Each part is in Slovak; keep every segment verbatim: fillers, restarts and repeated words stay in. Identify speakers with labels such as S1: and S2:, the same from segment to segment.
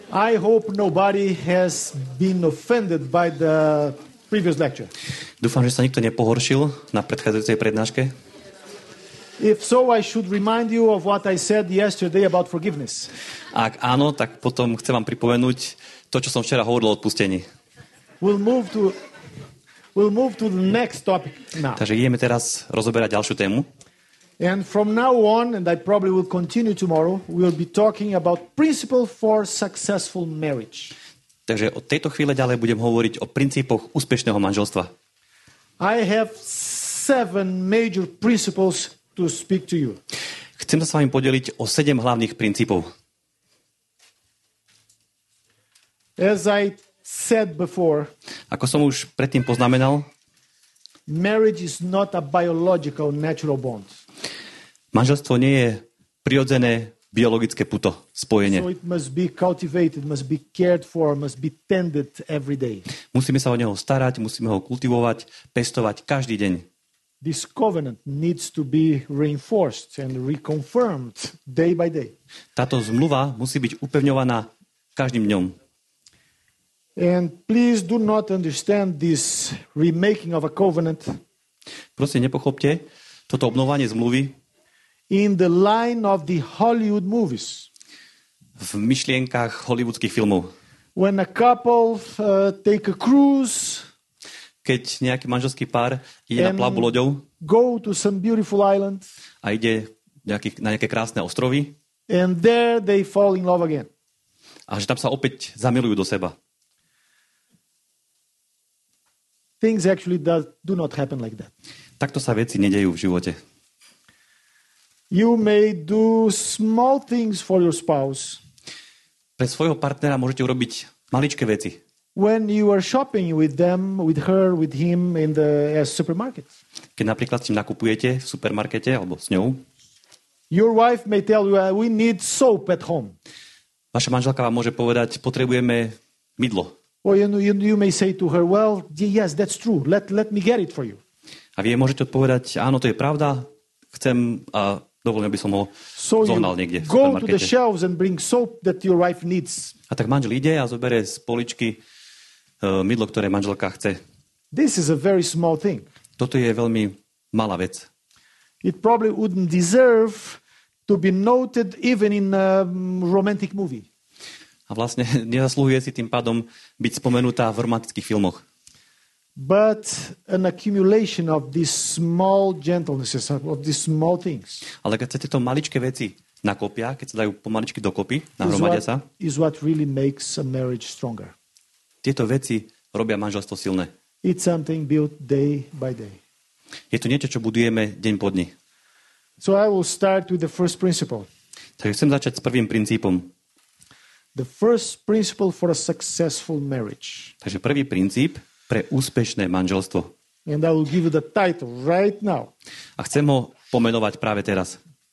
S1: I hope nobody has been offended by the previous lecture.
S2: Dúfam, že sa nikto nepohoršil na predchádzajúcej prednáške.
S1: If so, I should remind you of what I said yesterday about forgiveness.
S2: Ak áno, tak potom chcem vám pripomenúť to, čo som včera hovoril o odpustení.
S1: We'll move to we'll move to the next topic now.
S2: Takže ideme teraz rozoberať ďalšiu tému.
S1: And from now on, and I probably will continue tomorrow, we'll be talking about principle for successful marriage.
S2: Takže od tejto chvíle ďalej budem hovoriť o princípoch úspešného manželstva.
S1: I have seven major principles to speak to you.
S2: Chcem sa s vami podeliť o sedem hlavných princípov.
S1: As I said before,
S2: ako som už predtým poznamenal,
S1: marriage is not a biological natural bond.
S2: Manželstvo nie je prirodzené biologické puto, spojenie.
S1: So it must be cultivated, must be cared for, must be tended every day.
S2: Musíme sa o neho starať, musíme ho kultivovať, pestovať každý deň.
S1: This covenant needs to be reinforced and reconfirmed day by day.
S2: Táto zmluva musí byť upevňovaná každým dňom.
S1: And please do not understand this remaking of a covenant
S2: Prosím, nepochopte toto obnovanie zmluvy
S1: in the line of the Hollywood movies.
S2: v myšlienkach hollywoodských filmov.
S1: When a couple uh, take a cruise,
S2: keď nejaký manželský pár ide na plavbu loďou
S1: go to some beautiful island,
S2: a ide nejaký, na nejaké krásne ostrovy
S1: and there they fall in love again.
S2: a že tam sa opäť zamilujú do seba.
S1: Things actually do, do not happen like that.
S2: Takto sa veci nedejú v živote.
S1: You may do small things for your spouse.
S2: Pre svojho partnera môžete urobiť maličké veci.
S1: When you are shopping with them, with her, with him in the uh, supermarket.
S2: Keď napríklad s ním nakupujete v supermarkete alebo s ňou,
S1: your wife may tell you, uh, we need soap at home.
S2: vaša manželka vám môže povedať, potrebujeme mydlo.
S1: Or you, you, you may say to her, well, yes, that's true. Let, let me get it for you.
S2: A vy jej môžete odpovedať, áno, to je pravda, chcem a dovolím, aby som ho
S1: So
S2: zohnal
S1: you
S2: niekde v
S1: go to the
S2: supermarkete.
S1: shelves and bring soap that your wife needs.
S2: A tak manžel ide a zoberie z poličky uh, mydlo, ktoré manželka chce.
S1: This is a very small thing.
S2: Toto je veľmi malá vec.
S1: It probably wouldn't deserve to be noted even in a romantic movie.
S2: A vlastne nezaslúhuje si tým pádom byť spomenutá v romantických filmoch.
S1: But an accumulation of these small gentlenesses, of these small things,
S2: Ale keď sa tieto maličké veci nakopia, keď sa dajú pomaličky dokopy,
S1: is
S2: nahromadia
S1: what,
S2: sa,
S1: is what really makes a marriage stronger.
S2: tieto veci robia manželstvo silné.
S1: It's something built day by day.
S2: Je to niečo, čo budujeme deň po dni.
S1: So I will start with the first principle.
S2: Takže chcem začať s prvým princípom.
S1: The first principle for a successful marriage.
S2: Takže prvý princíp pre úspešné manželstvo.
S1: And I will give you the title right now.
S2: A chcem ho pomenovať práve teraz.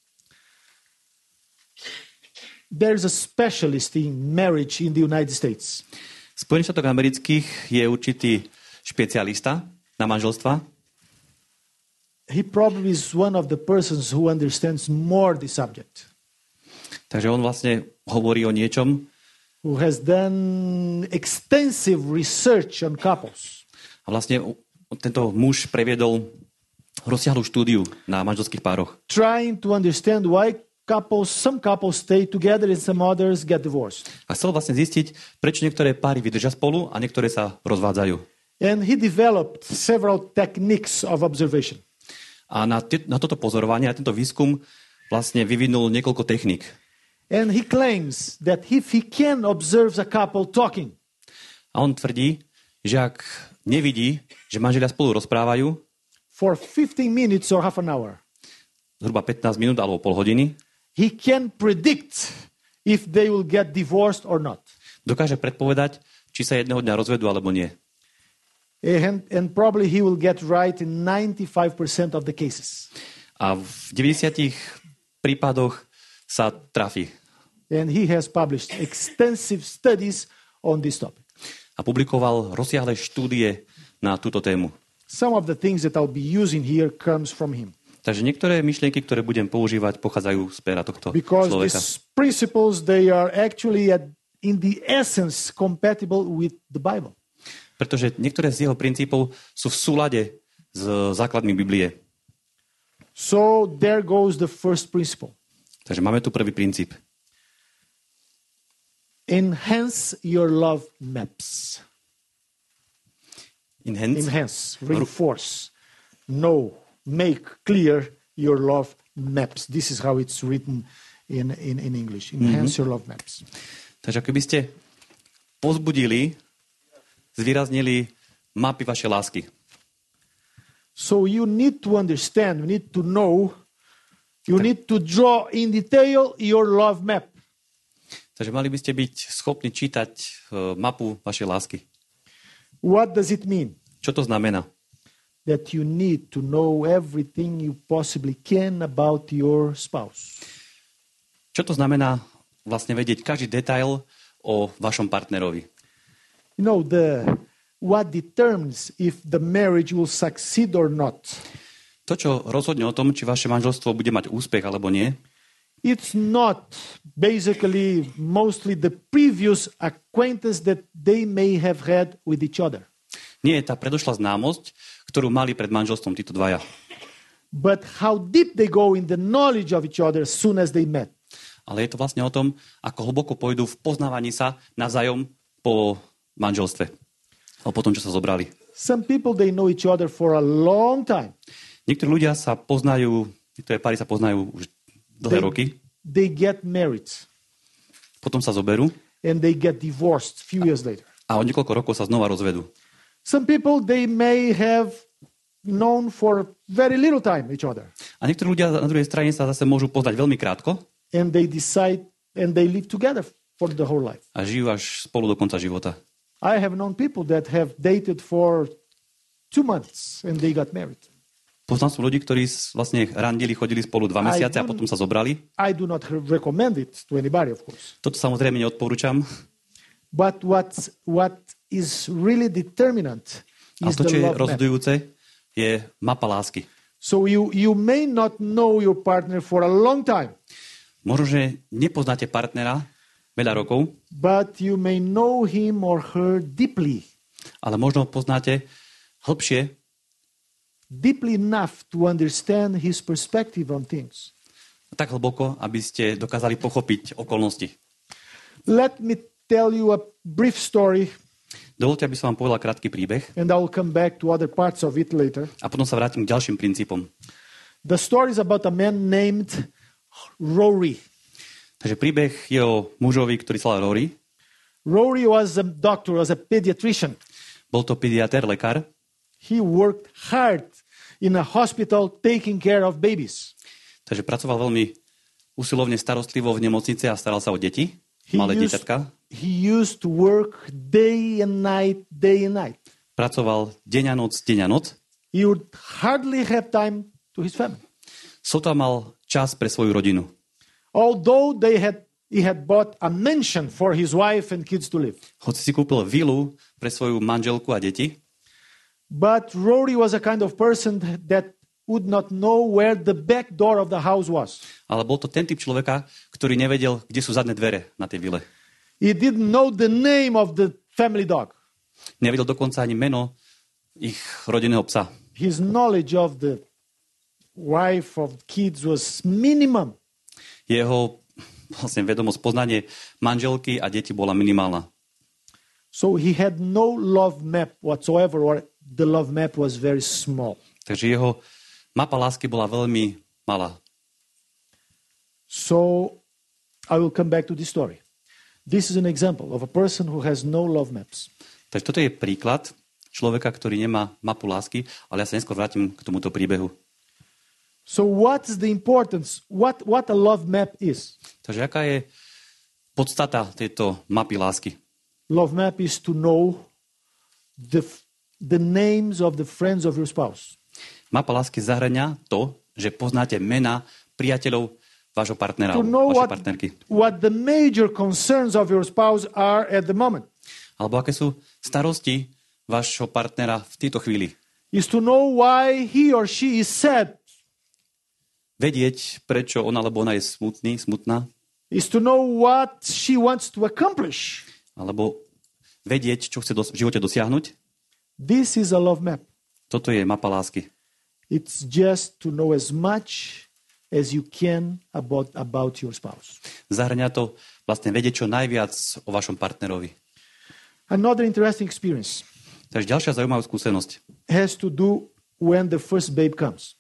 S1: There's a specialist in marriage in the United States.
S2: V Spojených štátoch amerických je určitý špecialista na manželstva.
S1: He probably is one of the persons who understands more the subject.
S2: Takže on vlastne hovorí o niečom,
S1: Who has done extensive research on couples.
S2: a vlastne tento muž previedol rozsiahlu štúdiu na manželských pároch.
S1: Trying to understand why couples, some couples stay together and some others get divorced.
S2: A chcel vlastne zistiť, prečo niektoré páry vydržia spolu a niektoré sa rozvádzajú.
S1: And he developed several techniques of observation.
S2: A na, t- na toto pozorovanie, na tento výskum vlastne vyvinul niekoľko techník.
S1: And he claims that if he can observe a couple talking,
S2: A on tvrdí, že ak nevidí, že manželia spolu rozprávajú
S1: for fifteen minutes or half an hour,
S2: zhruba pätnásť minút alebo pol hodiny,
S1: he can predict if they will get divorced or not.
S2: dokáže predpovedať, či sa jedného dňa rozvedú alebo nie.
S1: And, and probably he will get right in ninety-five percent of the cases.
S2: A v deväťdesiatich prípadoch sa trafí.
S1: And he has published extensive studies on this topic.
S2: A publikoval rozsiahle štúdie na túto tému.
S1: Some of the things that I'll be using here comes from him.
S2: Takže niektoré myšlienky, ktoré budem používať, pochádzajú z pera tohto
S1: Because
S2: človeka.
S1: these principles, they are actually at, in the essence compatible with the Bible.
S2: Pretože niektoré z jeho princípov sú v súlade s základmi Biblie.
S1: So there goes the first principle.
S2: Takže máme tu prvý princíp.
S1: Enhance your love maps.
S2: Enhance.
S1: Enhance, reinforce, know, make clear your love maps. This is how it's written in, in, in English. Enhance mm-hmm. your love maps.
S2: Takže keby ste pozbudili, zvýraznili mapy vašej lásky.
S1: So you need to understand, you need to know, you need to draw in detail your love map.
S2: Takže mali by ste byť schopní čítať uh, mapu vašej lásky.
S1: What does it mean?
S2: Čo to znamená?
S1: That you need to know everything you possibly can about your spouse.
S2: Čo to znamená vlastne vedieť každý detail o vašom partnerovi?
S1: You know, the what determines if the marriage will succeed or not.
S2: To, čo rozhodne o tom, či vaše manželstvo bude mať úspech alebo nie,
S1: it's not basically mostly the previous acquaintance that they may have had with each other.
S2: Nie je tá predošlá známosť, ktorú mali pred manželstvom títo dvaja.
S1: But how deep they go in the knowledge of each other as soon as they met.
S2: Ale je to vlastne o tom, ako hlboko pôjdu v poznávaní sa navzájom po manželstve. Alebo po tom, čo sa zobrali.
S1: Some people, they know each other for a long time.
S2: Niektorí ľudia sa poznajú, niektoré páry sa poznajú už dlhé
S1: They,
S2: roky.
S1: they get married.
S2: Potom sa zoberú.
S1: And they get divorced few years later.
S2: A o niekoľko rokov sa znova rozvedú.
S1: Some people, they may have known for very little time each other.
S2: A niektorí ľudia na druhej strane sa zase môžu poznať veľmi krátko.
S1: And they decide, and they live together for the whole life.
S2: A žijú až spolu do konca života.
S1: I have known people that have dated for two months and they got married.
S2: Poznal som ľudí, ktorí vlastne randili, chodili spolu dva mesiace a potom sa zobrali.
S1: I do not recommend it to anybody, of course.
S2: Toto samozrejme neodporúčam.
S1: But what's, what is really determinant
S2: Ale
S1: is
S2: to, čo
S1: the
S2: je
S1: love map.
S2: rozhodujúce, je mapa lásky.
S1: So you, you may not know your partner for a long time.
S2: Možno, že nepoznáte partnera veľa rokov,
S1: but you may know him or her deeply.
S2: ale možno ho poznáte hlbšie,
S1: Deeply enough to understand his perspective on things.
S2: tak hlboko, aby ste dokázali pochopiť okolnosti.
S1: Let me tell you a brief story,
S2: Dovoľte, aby som vám povedal krátky príbeh
S1: and I will come back to other parts of it later.
S2: a potom sa vrátim k ďalším princípom.
S1: The story is about a man named Rory.
S2: Takže príbeh je o mužovi, ktorý sa volá Rory.
S1: Rory was a doctor, was a pediatrician.
S2: Bol to pediatér, lekár.
S1: He worked hard in a hospital taking care of babies.
S2: Takže pracoval veľmi usilovne, starostlivo v nemocnici a staral sa o deti,
S1: He
S2: malé
S1: used,
S2: dieťatka.
S1: he used to work day and night, day and night.
S2: Pracoval deň a noc, deň a noc.
S1: He would hardly have time to his family.
S2: Sotva mal čas pre svoju rodinu.
S1: Although they had, he had bought a mansion for his wife and kids to live.
S2: Hoci si kúpil vilu pre svoju manželku a deti,
S1: But Rory was a kind of person that would not know where the back door of the house was.
S2: ale bol to ten typ človeka, ktorý nevedel, kde sú zadné dvere na tej vile.
S1: He didn't know the name of the family dog.
S2: Nevedel dokonca ani meno ich rodinného psa.
S1: His knowledge of the wife, of kids was minimum.
S2: Jeho vlastne vedomosť, poznanie manželky a deti bola minimálna.
S1: So he had no love map whatsoever, or the love map was very small.
S2: Takže jeho mapa lásky bola veľmi malá.
S1: So I will come back to this story. This is an example of a person who has no love maps.
S2: Takže toto je príklad človeka, ktorý nemá mapu lásky, ale ja sa neskôr vrátim k tomuto príbehu.
S1: So what's the importance? What, what a love map is?
S2: Takže aká je podstata tejto mapy lásky?
S1: Love map is to know the, the names of the friends of your spouse.
S2: Mapa lásky zahrania to, že poznáte mena priateľov vášho partnera,
S1: To know
S2: vašej
S1: what,
S2: partnerky.
S1: what the major concerns of your spouse are at the moment.
S2: Alebo aké sú starosti vášho partnera v tejto chvíli.
S1: Is to know why he or she is sad.
S2: Vedieť, prečo ona alebo ona je smutný, smutná.
S1: is to know what she wants to accomplish.
S2: Alebo vedieť, čo chce dos- v živote dosiahnuť.
S1: This is a love map.
S2: Toto je mapa lásky.
S1: It's just to know as much as you can about, about your spouse.
S2: Zahrňa to vlastne vedieť čo najviac o vašom partnerovi.
S1: Another interesting experience
S2: Takže ďalšia zaujímavá skúsenosť
S1: has to do when the first babe comes.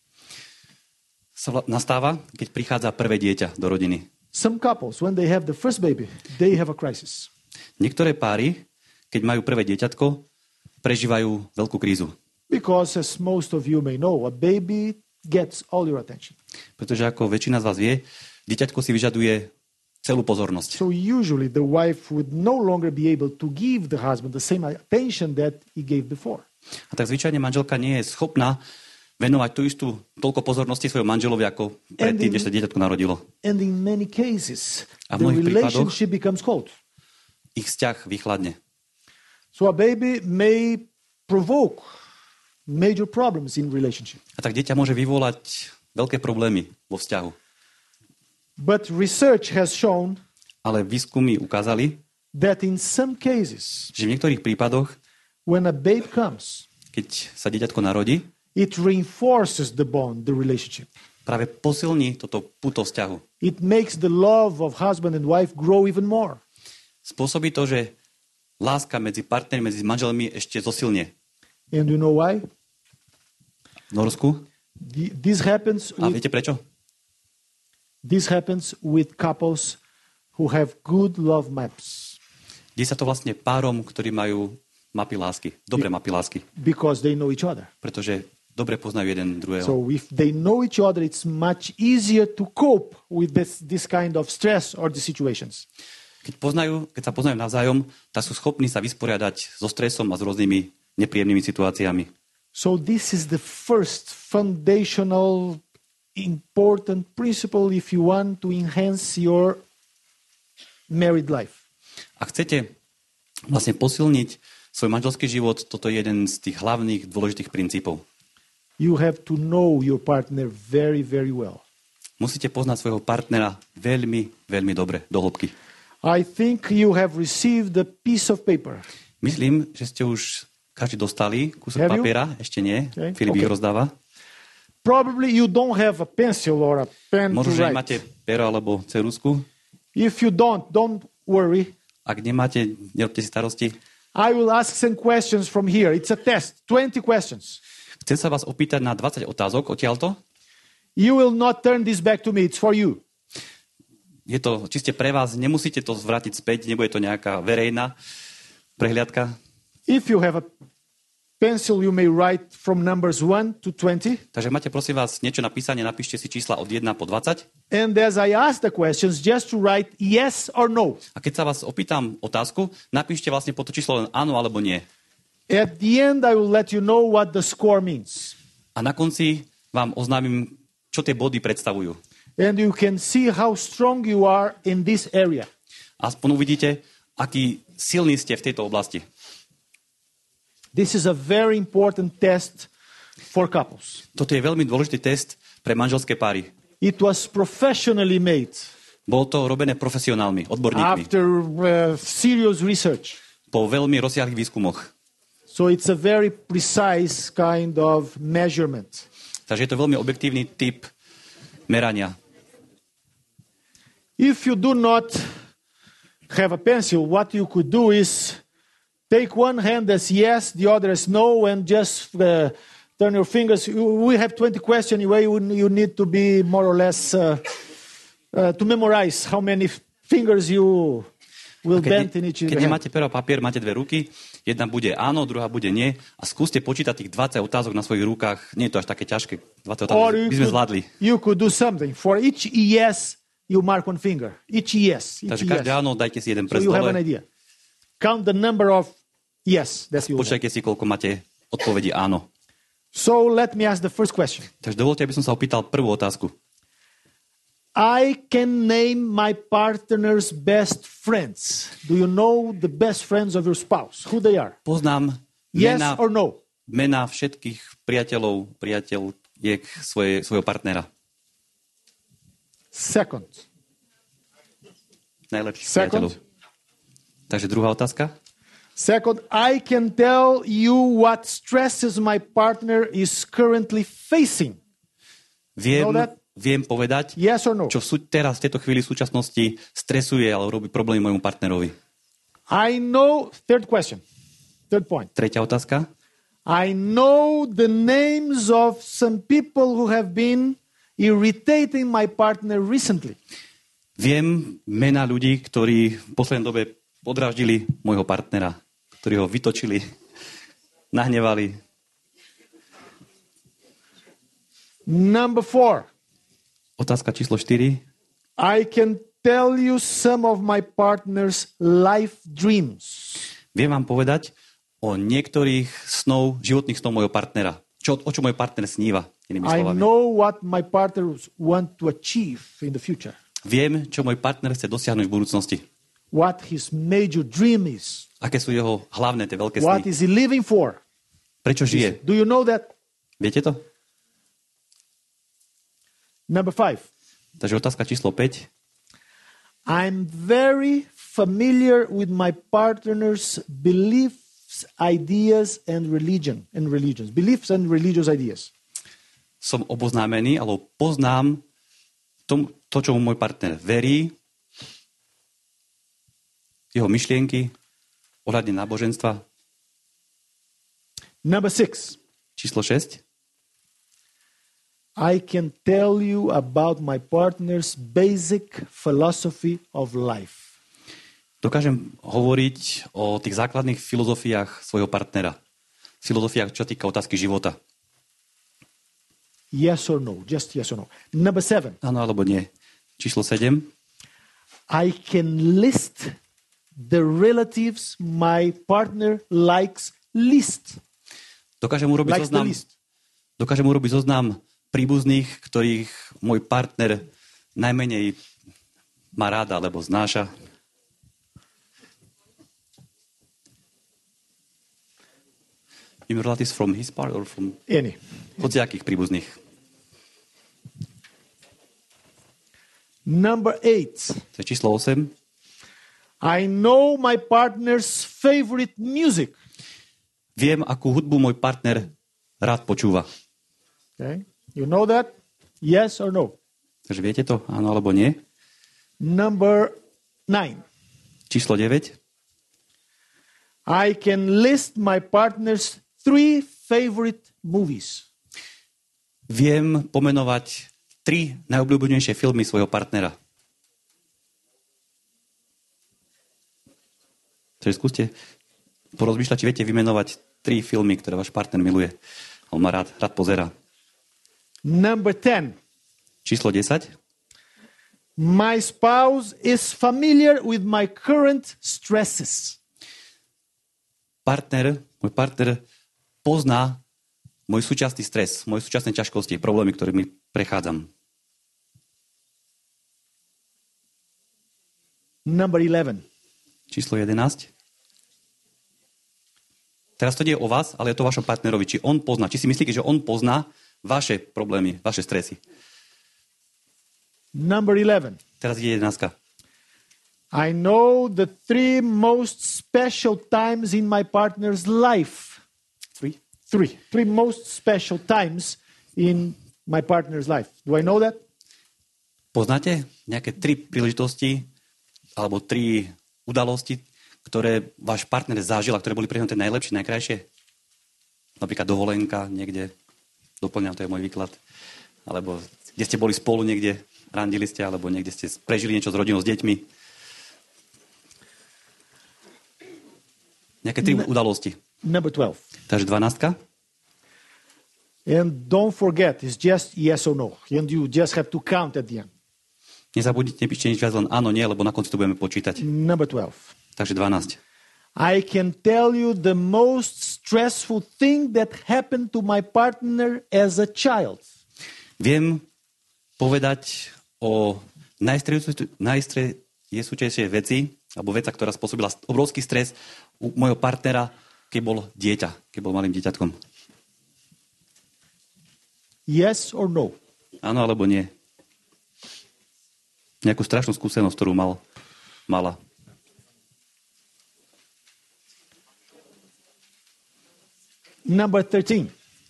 S2: sa vla- nastáva, keď prichádza prvé dieťa do rodiny.
S1: Some couples, when they have the first baby, they have a crisis.
S2: Niektoré páry, keď majú prvé dieťatko, prežívajú veľkú krízu.
S1: Because, as most of you may know, a baby gets all your attention.
S2: Pretože ako väčšina z vás vie, dieťatko si vyžaduje celú pozornosť.
S1: So usually the wife would no longer be able to give the husband the same attention that he gave before.
S2: A tak zvyčajne manželka nie je schopná venovať tú istú toľko pozornosti svojho manželovi, ako predtým, než sa dieťatko narodilo.
S1: And in many cases,
S2: A
S1: the
S2: v mnohých prípadoch
S1: relationship becomes cold.
S2: ich vzťah vychladne.
S1: So a baby may provoke major problems in relationship.
S2: A tak dieťa môže vyvolať veľké problémy vo vzťahu.
S1: But research has shown
S2: Ale výskumy ukázali,
S1: that in some cases,
S2: že v niektorých prípadoch,
S1: when a babe comes,
S2: keď sa dieťatko narodí,
S1: it reinforces the bond, the relationship.
S2: práve posilní toto puto vzťahu.
S1: It makes the love of husband and wife grow even more.
S2: Spôsobí to, že láska medzi partnermi, medzi manželmi ešte zosilnie.
S1: And you know why?
S2: V Norsku.
S1: The- This happens
S2: A
S1: with,
S2: viete prečo?
S1: this happens with couples who have good love maps
S2: Deje sa to vlastne párom, ktorí majú mapy lásky, dobré mapy lásky,
S1: because they know each other.
S2: pretože dobre poznajú jeden druhého.
S1: So if they know each other, it's much easier to cope with this, this kind of stress or the situations.
S2: Keď, poznajú, keď sa poznajú navzájom, tak sú schopní sa vysporiadať so stresom a s rôznymi nepríjemnými situáciami.
S1: So this is the first foundational important principle if you want to enhance your married life.
S2: Ak chcete vlastne posilniť svoj manželský život, toto je jeden z tých hlavných dôležitých princípov.
S1: You have to know your partner very, very well.
S2: Musíte poznať svojho partnera veľmi, veľmi dobre, do hĺbky.
S1: I think you have received a piece of paper.
S2: Myslím, že ste už každý dostali kúsok
S1: Have you?
S2: papiera, ešte nie.
S1: Okay.
S2: Filip ich
S1: Okay.
S2: rozdáva.
S1: Probably you don't have a pencil or a pen
S2: Možno,
S1: to
S2: že
S1: write.
S2: nemáte pero alebo ceruzku.
S1: If you don't, don't worry.
S2: Ak nemáte, nerobte si starosti.
S1: I will ask some questions from here. It's a test, twenty questions.
S2: Chcem sa vás opýtať na dvadsať otázok odtiaľto.
S1: You will not turn this back to me. It's for you.
S2: Je to čiste pre vás, nemusíte to zvrátiť späť, nebude to nejaká verejná prehliadka.
S1: If you have a pencil, you may write from numbers one to twenty.
S2: Takže máte, prosím vás, niečo na písanie, napíšte si čísla od jeden po dvadsať.
S1: And as I ask the questions, just to write yes or no.
S2: A keď sa vás opýtam otázku, napíšte vlastne po to číslo len áno alebo nie.
S1: At the end, I will let you know what the score means.
S2: A na konci vám oznámim, čo tie body predstavujú.
S1: And you can see how strong you are in this area.
S2: Aspoň uvidíte, aký silný ste v tejto oblasti.
S1: This is a very important test for couples.
S2: Toto je veľmi dôležitý test pre manželské páry.
S1: It was professionally made
S2: Bolo to robené profesionálmi, odborníkmi,
S1: after uh, serious research.
S2: po veľmi rozsiahlých výskumoch.
S1: So it's a very precise kind of measurement.
S2: Takže je to veľmi objektívny typ merania.
S1: If you do not have a pencil, what you could do is take one hand as yes, the other as no, and just uh, turn your fingers. We have twenty questions anyway. You need to be more or less uh, uh, to memorize how many fingers you will
S2: Keď,
S1: bend
S2: ne,
S1: in each
S2: keď
S1: hand.
S2: nemáte pero a papier, máte dve ruky, jedna bude áno, druhá bude nie a skúste počítať tých dvadsať otázok na svojich rukách. Nie je to až také ťažké. dvadsať
S1: Or
S2: otázok
S1: you
S2: by sme
S1: could,
S2: zvládli.
S1: you could do something. For each yes, you mark one finger. Each yes. Each
S2: Takže
S1: yes.
S2: každé áno, dajte si jeden
S1: So
S2: prst
S1: you have an
S2: dole.
S1: idea. Count the number of yes that you have.
S2: Počkajte si, koľko máte odpovedí áno.
S1: So let me ask the first question.
S2: Takže dovolte, aby som sa opýtal prvú otázku.
S1: I can name my partner's best friends. Do you know the best friends of your spouse? Who they are?
S2: Poznám
S1: Yes
S2: mená,
S1: or no?
S2: mená všetkých priateľov, priateľiek svoje, svojho partnera.
S1: Second.
S2: najlepších
S1: Second.
S2: priateľov. Takže druhá otázka.
S1: Second, I can tell you what stresses my partner is currently facing.
S2: Viem,
S1: Know that?
S2: viem povedať,
S1: Yes or no?
S2: čo sú teraz v tejto chvíli v súčasnosti stresuje alebo robí problémy môjmu partnerovi.
S1: I know, third question, third point.
S2: Tretia otázka.
S1: I know the names of some people who have been irritating my partner recently.
S2: Viem mena ľudí, ktorí v poslednej dobe podráždili môjho partnera, ktorí ho vytočili, nahnevali.
S1: Number four,
S2: Otázka číslo štyri.
S1: I can tell you some of my partner's life dreams.
S2: Viem vám povedať o niektorých snov, životných snov môjho partnera. Čo, o čo môj partner sníva, inými
S1: I
S2: slovami.
S1: know what my partners want to achieve in the future,
S2: Viem, čo môj partner chce dosiahnuť v budúcnosti.
S1: what his major dream is,
S2: Aké sú jeho hlavné, tie veľké
S1: what
S2: sny.
S1: is he living for.
S2: Prečo žije?
S1: Do you know that?
S2: Viete to?
S1: Number five,
S2: Takže otázka číslo päť.
S1: I'm very familiar with my partner's beliefs, ideas, and religion and religions. Beliefs and religious ideas.
S2: Som oboznámený, alebo poznám tom, to, čo môj partner verí, jeho myšlienky ohľadne náboženstva.
S1: Number six,
S2: Číslo šesť.
S1: I can tell you about my partner's basic philosophy of life.
S2: Dokážem hovoriť o tých základných filozofiách svojho partnera. Filozofiách, čo týka otázky života.
S1: Yes or no? Just yes or no. Number seven,
S2: Áno alebo nie. Číslo sedem.
S1: I can list the relatives my partner likes least.
S2: Dokážem urobiť
S1: Likes the
S2: zoznam,
S1: least.
S2: dokážem urobiť zoznam príbuzných, ktorých môj partner najmenej má rád alebo znáša. Im relatives from his part or from
S1: Any.
S2: hociakých príbuzných.
S1: Number eight,
S2: To je číslo osem.
S1: I know my partner's favorite music.
S2: Viem, akú hudbu môj partner rád počúva.
S1: Okay. You know that? Yes or no?
S2: Takže viete to? Áno alebo nie?
S1: Number nine,
S2: Číslo deväť.
S1: I can list my partner's three favorite movies.
S2: Viem pomenovať tri najobľúbenejšie filmy svojho partnera. Takže skúste porozmýšľať, či viete vymenovať tri filmy, ktoré váš partner miluje. On má rád, rád pozerá.
S1: Number ten,
S2: Číslo desať.
S1: my spouse is familiar with my current stresses.
S2: Partner, môj partner pozná môj súčasný stres, moje súčasné ťažkosti, problémy, ktorými prechádzam.
S1: Number eleven,
S2: Číslo jedenásť. Teraz to nie je o vás, ale je to o vašom partnerovi. Či on pozná, či si myslíte, že on pozná vaše problémy, vaše stresy.
S1: number eleven,
S2: Teraz je jedenástka.
S1: I know the three most special times in my partner's life.
S2: Three.
S1: Three. Three most special times in my partner's life. Do I know that?
S2: Poznáte nejaké tri príležitosti alebo tri udalosti, ktoré váš partner zažil a ktoré boli pre neho tie najlepšie, najkrajšie? Napríklad dovolenka niekde, doplňam, to je môj výklad. Alebo kde ste boli spolu niekde, randili ste, alebo niekde ste prežili niečo s rodinou, s deťmi. Nejaké tri
S1: Ne-
S2: udalosti.
S1: Number twelve.
S2: Takže dvanástka.
S1: And don't forget, it's just yes or no. And you just have to count at the end.
S2: Nezabudnite, nepíšte nič viac, len áno, nie, lebo na konci to budeme počítať.
S1: Number twelve.
S2: Takže dvanásť.
S1: I can tell you the most stressful thing that happened to my partner as a child.
S2: Viem povedať o najstresujúcejšej veci, alebo veca, ktorá spôsobila obrovský stres u môjho partnera, keď bol dieťa, keď bol malým dieťatkom.
S1: Yes or no?
S2: Áno alebo nie? Nejakú strašnú skúsenosť, ktorú mal. mala.
S1: Number thirteen.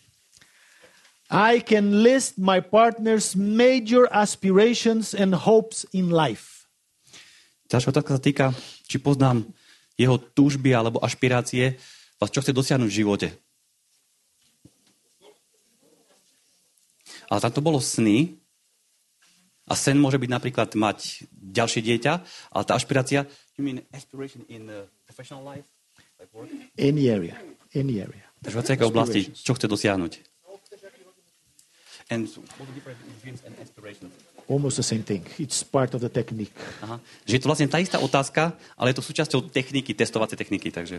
S1: I can list my partner's major aspirations and hopes in life.
S2: Ďalšia otázka sa týka, či poznám jeho túžby alebo ašpirácie, čo chce dosiahnuť v živote. Ale tam to bolo sny. A sen môže byť napríklad mať ďalšie dieťa, ale tá ašpirácia, you mean aspiration in uh, professional life? Like work?
S1: Any area. Any area.
S2: Takže v aké oblasti, čo chce dosiahnuť? And what's the difference between dreams and aspirations?
S1: Almost the same thing. It's part of the technique.
S2: Aha. Že je to vlastne tá istá otázka, ale je to súčasťou techniky, testovacej techniky, takže...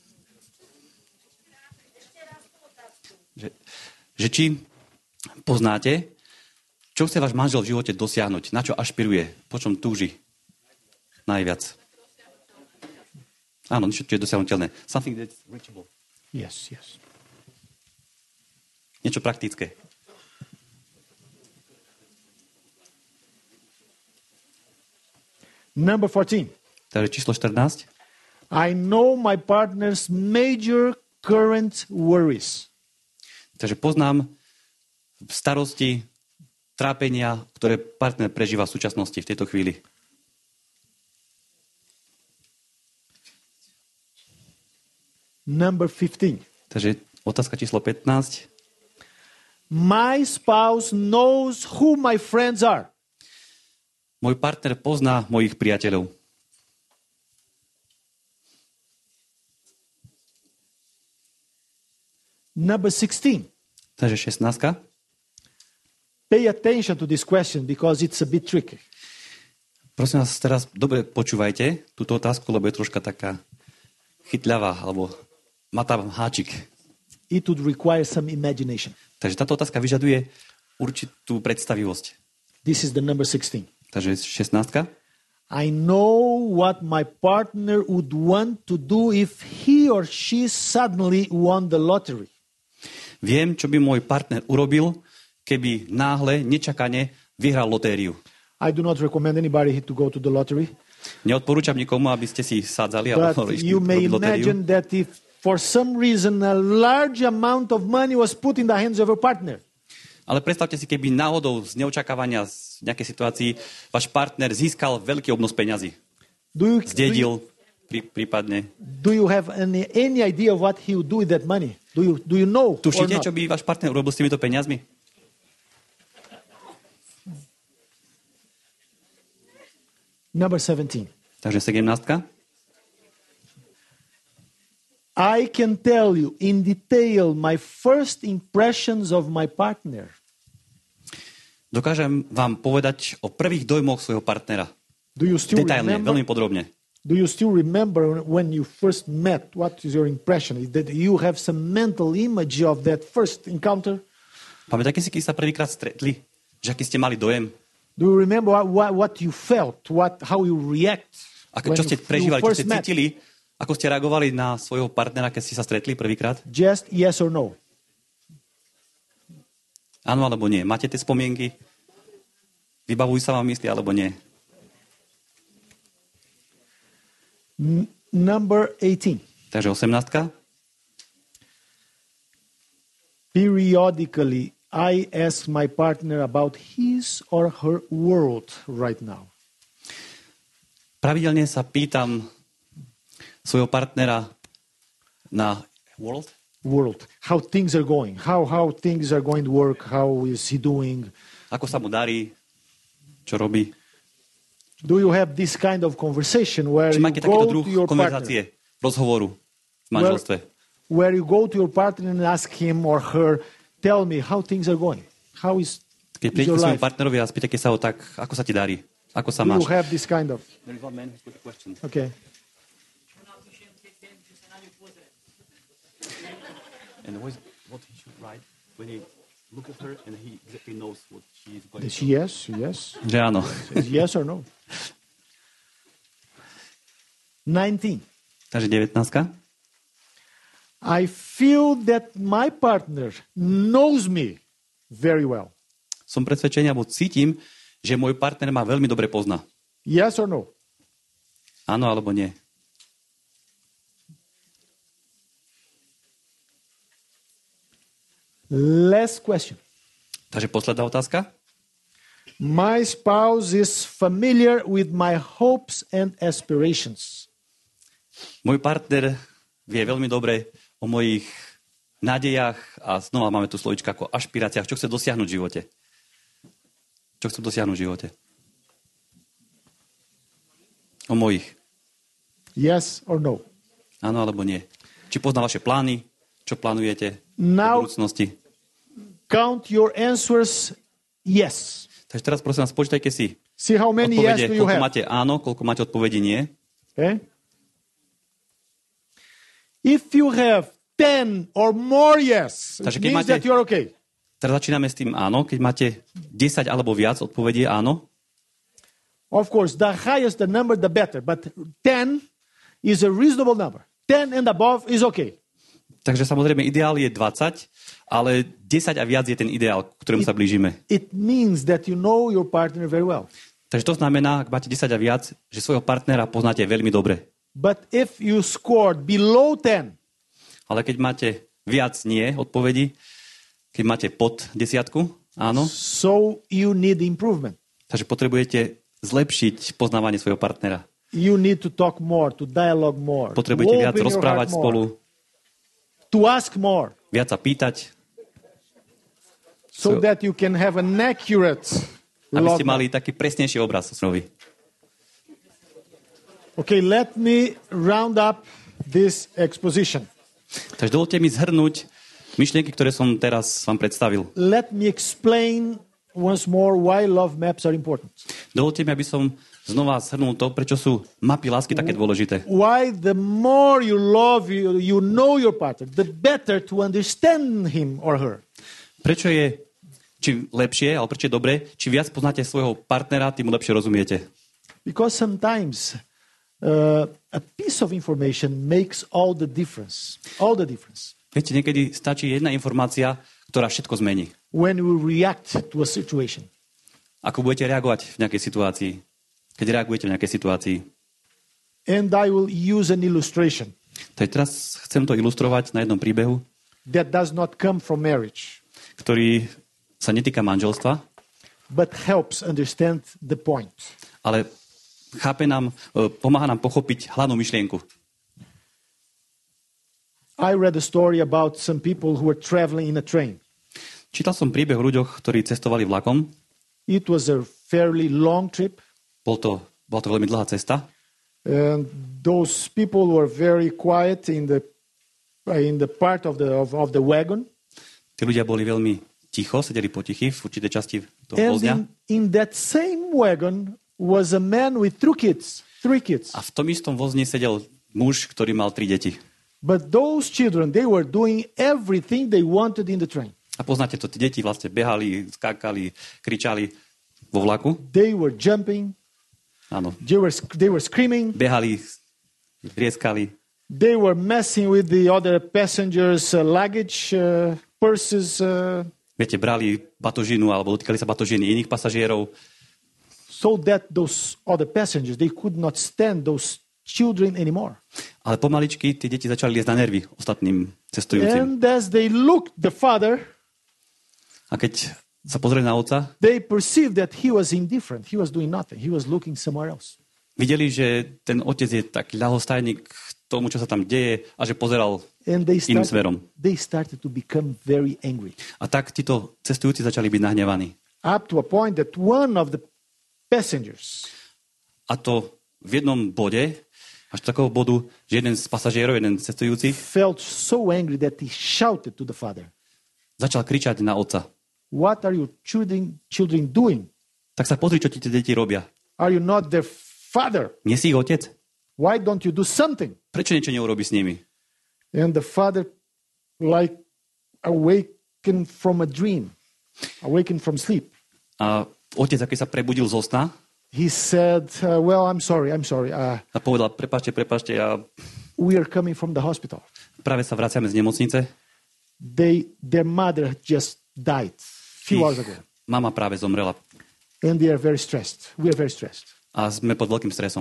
S2: Že, že či poznáte, čo chce váš manžel v živote dosiahnuť, na čo ašpiruje, po čom túži najviac? Áno, niečo, čo je dosiahnuteľné. Something that's reachable.
S1: Yes, yes.
S2: Niečo praktické.
S1: Number fourteen.
S2: Takže číslo štrnásť.
S1: I know my partner's major current worries.
S2: Takže poznám starosti, trápenia, ktoré partner prežíva v súčasnosti, v tejto chvíli.
S1: Number fifteen.
S2: Takže otázka číslo pätnásť.
S1: My spouse knows who my friends are.
S2: Môj partner pozná mojich priateľov.
S1: Number sixteen.
S2: Takže šestnástka.
S1: Pay attention to this question because it's a bit tricky.
S2: Prosím vás, teraz dobre počúvajte túto otázku, lebo je troška taká chytľavá, alebo má tam háčik.
S1: It would require some imagination.
S2: Takže táto otázka vyžaduje určitú predstavivosť.
S1: This is the number sixteen.
S2: Takže šestnástka.
S1: I know what my partner would want to do if he or she suddenly won the lottery.
S2: Viem, čo by môj partner urobil, keby náhle, nečakane vyhral lotériu.
S1: I do not recommend anybody to go to the lottery.
S2: Neodporúčam nikomu, aby ste si sádzali alebo
S1: But
S2: išli
S1: you may
S2: robiť lotériu.
S1: imagine that if for some reason a large amount of money was put in the hands of a partner,
S2: Ale predstavte si, keby náhodou z neočakávania z nejakej situácii váš partner získal veľký obnos peňazí.
S1: do you, do you,
S2: Zdedil prí, prípadne.
S1: do you have any, any idea of what he would do with that money? Do you, do you know or
S2: Tušíte,
S1: not?
S2: čo by váš partner urobil s týmito peniazmi?
S1: Number seventeen.
S2: Takže sedemnástka.
S1: I can tell you in detail my first impressions of my partner.
S2: Dokážem vám povedať o prvých dojmoch svojho partnera.
S1: Do you still
S2: Detailne,
S1: remember?
S2: veľmi podrobne.
S1: Do you still remember when you first met? What is your impression? Is that you have some mental image of that first encounter?
S2: Pamätáte si, keď sa prvýkrát stretli? Že aký ste mali dojem?
S1: Do you remember what, what, what you felt? What, how you react?
S2: Ako,
S1: when
S2: čo ste
S1: you- you
S2: prežívali, čo
S1: first
S2: ste
S1: met?
S2: cítili? Ako ste reagovali na svojho partnera, keď ste sa stretli prvýkrát?
S1: Just yes or no.
S2: Áno alebo nie? Máte tie spomienky? Vybavujú sa vám istí alebo nie?
S1: N- number eighteen.
S2: Takže osemnástka.
S1: Periodically, I ask my partner about his or her world right now.
S2: Pravidelne sa pýtam svojho partnera na world,
S1: World. How things are going. How, how things are going to work. How is he doing?
S2: ako sa mu darí, čo robí.
S1: Do you have this kind of conversation where
S2: Či
S1: you
S2: máte takýto
S1: go
S2: druh
S1: to your partner?
S2: konverzácie, rozhovoru v manželstve.
S1: Where you go to your partner and ask him or her, tell me how things are going. How is,
S2: Keď
S1: is
S2: prídete
S1: your
S2: k svojmu
S1: life?
S2: partnerovi a spýtate sa ho tak, ako sa ti darí, ako sa
S1: Do
S2: máš.
S1: you have this kind of? Okay.
S2: And what, what he should write when he look at her and he exactly knows what she is going
S1: Is he yes? Yes.
S2: Že áno.
S1: Is yes or no? nineteen.
S2: Takže devätnástka.
S1: I feel that my partner knows me very well.
S2: Som presvedčený, alebo cítim, že môj partner ma veľmi dobre pozná.
S1: Yes or no?
S2: Áno alebo nie?
S1: Last question.
S2: Takže posledná otázka.
S1: My spouse is familiar with my hopes and aspirations.
S2: Môj partner vie veľmi dobre o mojich nádejach a znova máme tu slovička ako ašpiráciách, čo chce dosiahnuť v živote. Čo chcem dosiahnuť v živote. O mojich.
S1: Yes or no?
S2: Áno alebo nie. Či pozná vaše plány, čo plánujete
S1: Now-
S2: v budúcnosti.
S1: Count your answers yes.
S2: Takže teraz prosím vás, počítajte si
S1: See how many yes
S2: odpovede,
S1: do you
S2: koľko
S1: have.
S2: máte áno, koľko máte odpovedí nie.
S1: Okay? If you have ten or more yes,
S2: Takže
S1: it
S2: keď
S1: means
S2: máte-
S1: that you're okay.
S2: Teraz začíname s tým áno. Keď máte desať alebo viac odpovedí áno,
S1: Of course, the highest the number, the better. But ten is a reasonable number. ten and above is okay.
S2: takže samozrejme ideál je dvadsať, ale desať a viac je ten ideál, k ktorému sa blížime.
S1: It means that you know your partner very well.
S2: Takže to znamená, ak máte desať a viac, že svojho partnera poznáte veľmi dobre.
S1: But if you scored below ten,
S2: Ale keď máte viac nie odpovedí, keď máte pod desiatku, áno,
S1: so you need improvement.
S2: takže potrebujete zlepšiť poznávanie svojho partnera.
S1: You need to talk more, to dialogue more.
S2: Potrebujete
S1: to
S2: viac
S1: open your
S2: rozprávať
S1: heart more,
S2: spolu,
S1: to ask more,
S2: viac sa pýtať,
S1: so
S2: So-
S1: that you can have an accurate
S2: aby
S1: love.
S2: ste mali taký presnejší obraz o snovi.
S1: Okay, let me round up this exposition.
S2: Takže dovolte mi zhrnúť myšlienky, ktoré som teraz vám predstavil.
S1: Let me explain once more why love maps are important.
S2: Dovolte mi, aby som znova zhrnul to, prečo sú mapy lásky také dôležité.
S1: Why the more you love, you, you know your partner, the better to understand him or her.
S2: Prečo je čím lepšie, ale prečo je dobre, čím viac poznáte svojho partnera, tým mu lepšie rozumiete.
S1: Because sometimes uh, a piece of information makes all the difference. All the difference.
S2: Viete, niekedy stačí jedna informácia, ktorá všetko zmení.
S1: When we react to a situation.
S2: Ako budete reagovať v nejakej situácii, keď reagujete v nejakej situácii.
S1: And I will use an illustration
S2: Tak teraz chcem to ilustrovať na jednom príbehu,
S1: that does not come from marriage,
S2: ktorý sa netýka manželstva,
S1: but helps understand the point.
S2: ale chápe nám, e, pomáha nám pochopiť hlavnú myšlienku.
S1: I read a story about some people who were traveling in a train.
S2: Čítal som príbeh o ľuďoch, ktorí cestovali vlakom.
S1: It was a fairly long trip,
S2: Bol to, bola to veľmi dlhá cesta.
S1: and those people were very quiet in the in the part of the of, of the wagon.
S2: Tí ľudia boli veľmi ticho, sedeli potichy v určitej časti toho
S1: And
S2: vozňa.
S1: in, in that same wagon was a man with three kids, three kids.
S2: A v tom istom vozni sedel muž, ktorý mal tri deti.
S1: But those children, they were doing everything they wanted in the train.
S2: A poznáte to, tí deti vlastne behali, skákali, kričali vo vlaku.
S1: They were jumping,
S2: Áno,
S1: they were sc- they were screaming,
S2: behali, vrieskali,
S1: they were messing with the other passengers' uh, luggage, uh, purses, uh,
S2: viete, brali batožinu alebo dotýkali sa batožiny iných pasažierov,
S1: so that those other passengers, they could not stand those children anymore.
S2: ale pomaličky tie deti začali liesť na nervy ostatným cestujúcim.
S1: And as they looked the father,
S2: A keď sa pozreli na otca,
S1: they perceived that he was indifferent. He was doing nothing. He was looking somewhere else.
S2: videli, že ten otec je taký ľahostajný k tomu, čo sa tam deje a že pozeral
S1: And they
S2: iným
S1: started,
S2: smerom.
S1: they started to become very angry.
S2: A tak títo cestujúci začali byť nahnevaní.
S1: Up to a point that one of the passengers
S2: A to v jednom bode, až do takého bodu, že jeden z pasažierov, jeden z cestujúcich,
S1: felt so angry that he shouted to the father,
S2: začal kričať na otca.
S1: "What are your children, children doing?
S2: Tak sa pozri, čo ti tie deti robia.
S1: Are you not their father?
S2: Nie si ich otec?
S1: Why don't you do something?"
S2: Prečo niečo neurobi s nimi?
S1: And the father, like awakened from a dream, awakened from sleep,
S2: A otec, aký sa prebudil zo sna,
S1: he said, uh, "Well, I'm sorry, I'm sorry. Uh,
S2: a povedal, prepáčte, prepáčte, ja
S1: we are coming from the hospital.
S2: práve sa vraciame z nemocnice.
S1: They, their mother just died a few hours ago,
S2: Ich mama práve zomrela
S1: and they are very stressed. We are very stressed."
S2: a sme pod veľkým stresom.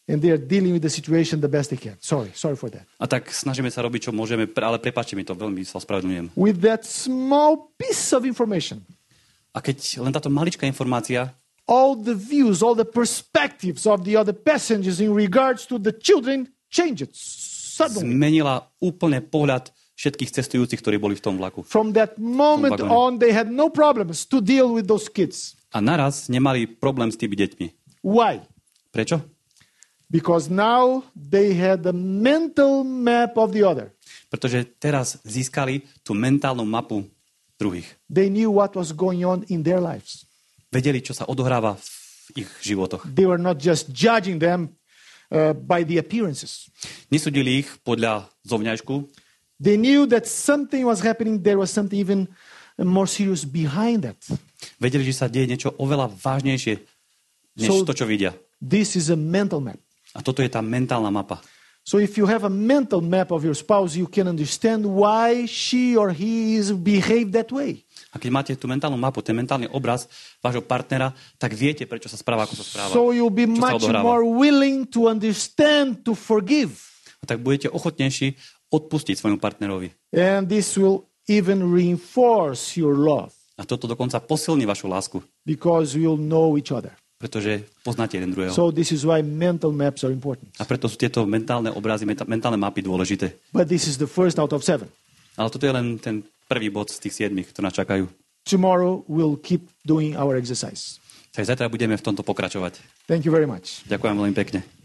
S1: And they are dealing with the situation the best they can. Sorry, sorry for that.
S2: A tak snažíme sa robiť, čo môžeme, ale prepáčte mi to, veľmi sa ospravedlňujem.
S1: With that small piece of information,
S2: A keď len táto maličká informácia,
S1: all the views, all the perspectives of the other passengers in regards to the children changed suddenly.
S2: zmenila úplne pohľad všetkých cestujúcich, ktorí boli v tom vlaku.
S1: From that moment
S2: vagóne.
S1: on, they had no problems to deal with those kids.
S2: A naraz nemali problém s tými deťmi.
S1: Why?
S2: Prečo?
S1: Because now they had the mental map of the other.
S2: Pretože teraz získali tú mentálnu mapu druhých.
S1: They knew what was going on in their lives.
S2: Vedeli, čo sa odohráva v ich životoch.
S1: They were not just judging them uh, by the appearances.
S2: Nesúdili ich podľa zovňajšku.
S1: They knew that something was happening. There was something even more serious behind that.
S2: Vedeli, že sa deje niečo oveľa vážnejšie, než
S1: So-
S2: to, čo vidia.
S1: This is a mental map.
S2: A toto je tá mentálna mapa.
S1: So if you have a mental map of your spouse, you can understand why she or he is behaved that way.
S2: A keď máte tú mentálnu mapu, ten mentálny obraz vášho partnera, tak viete, prečo sa správa, ako sa správa.
S1: So you'll be
S2: čo sa
S1: much
S2: odohráva.
S1: more willing to understand, to forgive.
S2: A tak budete ochotnejší odpustiť svojmu partnerovi.
S1: And this will even reinforce your love
S2: A toto dokonca posilní vašu lásku,
S1: because you'll know each other.
S2: pretože poznáte jeden druhého.
S1: So this is why mental maps are important.
S2: A preto sú tieto mentálne obrazy, menta- mentálne mapy dôležité.
S1: But this is the first out of seven.
S2: Ale toto je len ten prvý bod z tých siedmých, ktoré nás čakajú.
S1: Tomorrow we'll keep doing our exercise.
S2: Tak zajtra budeme v tomto pokračovať.
S1: Thank you very much.
S2: Ďakujem veľmi pekne.